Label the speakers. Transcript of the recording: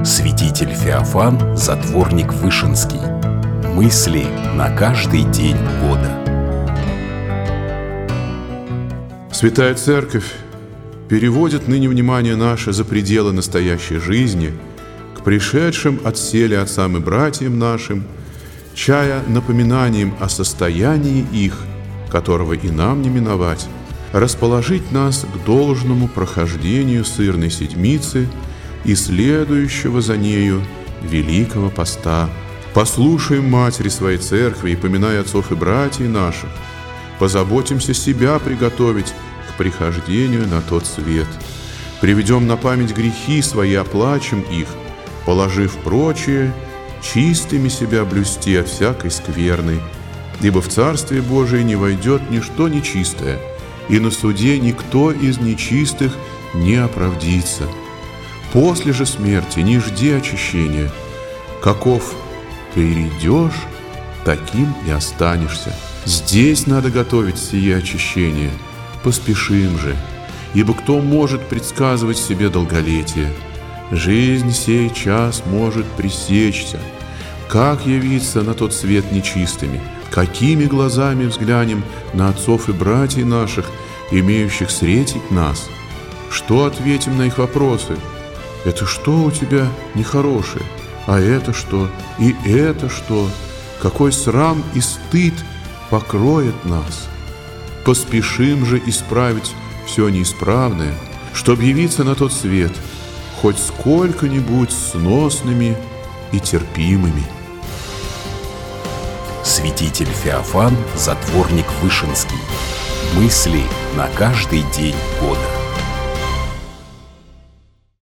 Speaker 1: Святитель Феофан, затворник Вышинский. Мысли на каждый день года.
Speaker 2: Святая Церковь переводит ныне внимание наше за пределы настоящей жизни к пришедшим отселе отцам и братьям нашим, чая напоминанием о состоянии их, которого и нам не миновать, расположить нас к должному прохождению сырной седмицы и следующего за нею Великого Поста. Послушаем Матери Своей Церкви и, поминая отцов и братьев наших, позаботимся себя приготовить к прихождению на тот свет. Приведем на память грехи свои, оплачем их, положив прочее, чистыми себя блюсти от всякой скверны, ибо в Царствие Божие не войдет ничто нечистое, и на суде никто из нечистых не оправдится. После же смерти не жди очищения. Каков перейдешь, таким и останешься. Здесь надо готовить сие очищение. Поспешим же, ибо кто может предсказывать себе долголетие? Жизнь сей час может пресечься. Как явиться на тот свет нечистыми? Какими глазами взглянем на отцов и братьев наших, имеющих встретить нас? Что ответим на их вопросы? Это что у тебя нехорошее? А это что? И это что? Какой срам и стыд покроет нас? Поспешим же исправить все неисправное, чтоб явиться на тот свет хоть сколько-нибудь сносными и терпимыми.
Speaker 1: Святитель Феофан, затворник Вышинский. Мысли на каждый день года.